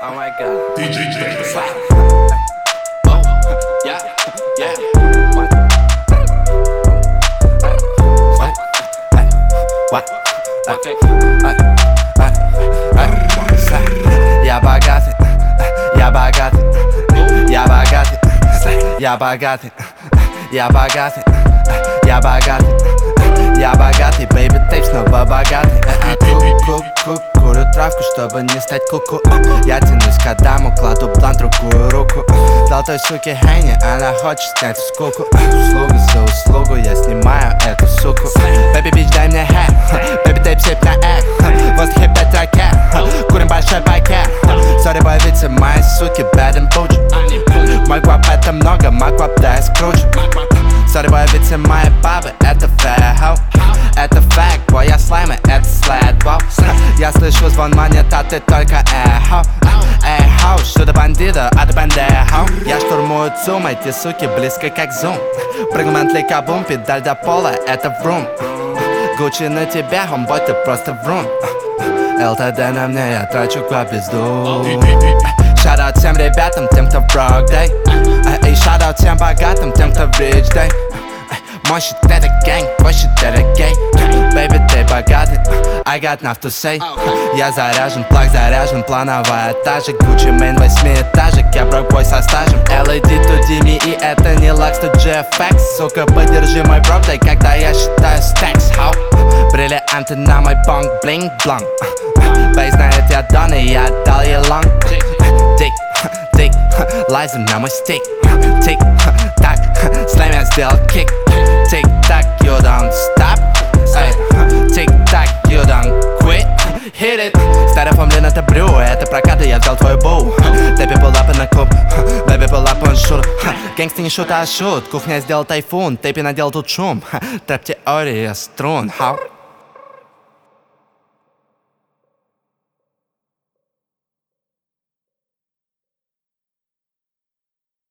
Oh my god. DJ Jack. Oh, yeah, yeah. What? What? Okay. Я богатый, я богатый, я богатый, я богатый, я богатый, я богатый, я богатый, бэйби, тейп снова богатый. Курю травку, чтобы не стать куку. Я тянусь к Адаму, кладу блант, другую руку. Дал той суке Хенни, она хочет снять скуку. Услугу за услугу, я снимаю эту суку. Бэйби, бич, дай мне хэт. Бэйби, тейп, сип на эк. В воздухе 5 ракет. Курим большой пакет. Сори, бой, вице, мои суки, bad and bougie. Мой гвап это много, мой гвап, да, я скручу. Сори, бой, вице, мои бабы, это фэхо. Это факт, бой, я слаймы, это слэд, воу. Я слышу звон монет, а ты только эхо. Эхо, что до бандита, а ты бандехо. Я штурмую ЦУМ, эти суки близко как зум. Прыгну Ментли кабум, педаль до пола, это врум. Гуччи на тебя, хомбой, ты просто врун. ЛТД на мне, я трачу квап пизду. Шараут всем ребятам, тем, кто в брок, дай. И шараут всем богатым, тем, кто в рич, дай. Мой щит это гэнг, твой щит это гей. Бэйби, ты богатый, I got enough to say. Я заряжен, плаг заряжен, плановая этажа. Гуччи мейн 8-этажек, я брокбой со стажем. LED to Dimi, и это не лакс, тут GFX. Сука, подержи мой брок, дай, когда я считаю стекс. Бриллианты на мой бонг, блинг бланг. Бэй знает, я дан, и я отдал ей лонг. Дик, дик, лайзер на мой стик. Тик, так, слайм я сделал кик. Тик, так, you don't stop. Тик, так, you don't quit. Hit it. Староформлен это брю, это прокаты, я взял твой боу. Тэпи pull up на клуб, бэби pull up on shoot. Гэнгсты не шут, а шут. Кухня сделал тайфун, Тэпи надел тут шум. Трэп теория струн.